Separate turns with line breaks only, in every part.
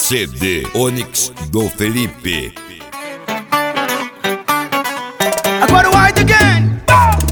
CD Onyx do Felipe.
Agora o White again.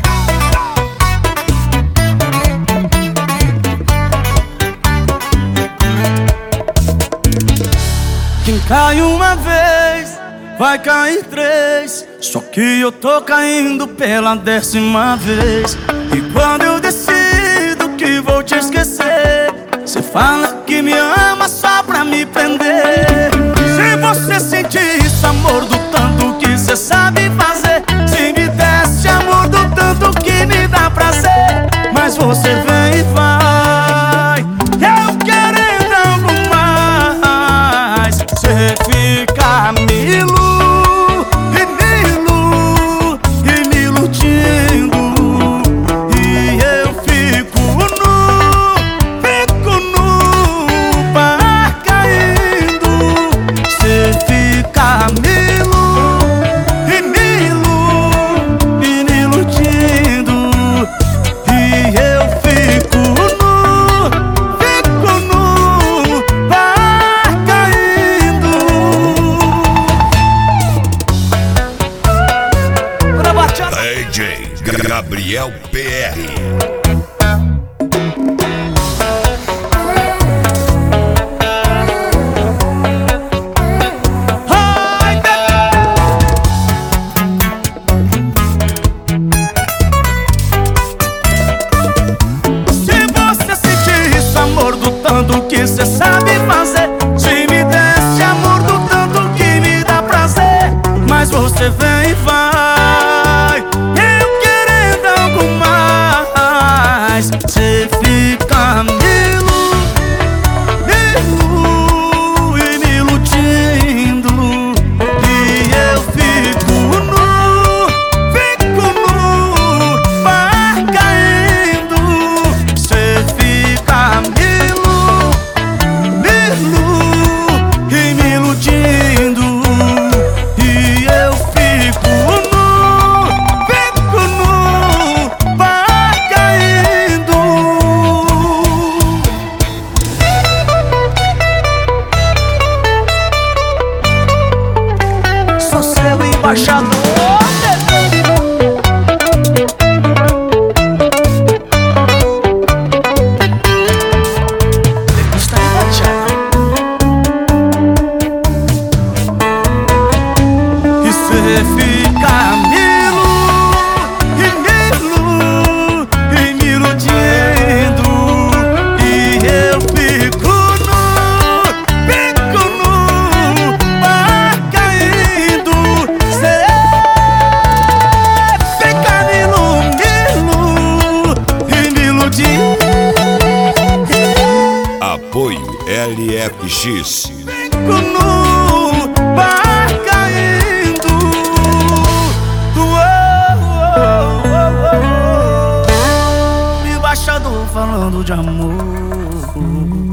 Quem cai uma vez, vai cair três. Só que eu tô caindo pela 10ª vez. E quando eu decido que vou te esquecer, cê fala que me ama só pra me prender. Se você sentir esse amor do tanto que cê sabe fazer, se me desse amor do tanto que me dá prazer, mas você vem e vai, eu querendo algo mais. Cê fica me iludindo, e eu fico no bar caindo. Cê fica me iludindo, e eu fico no bar caindo.
DJ Gabriel PR.
Do que cê sabe fazer, se me desse amor do tanto que me dá prazer, mas você vem e vai, eu querendo algo mais. Cê fica me iludindo, e eu fico no bar caindo. Cê fica me iludindo, e eu fico no bar caindo. Sou seu embaixador. Cê fica me iludindo, e eu fico no bar caindo. Cê fica me iludindo.
Apoio LFX.
Fico no bar caindo. Embaixador falando de amor.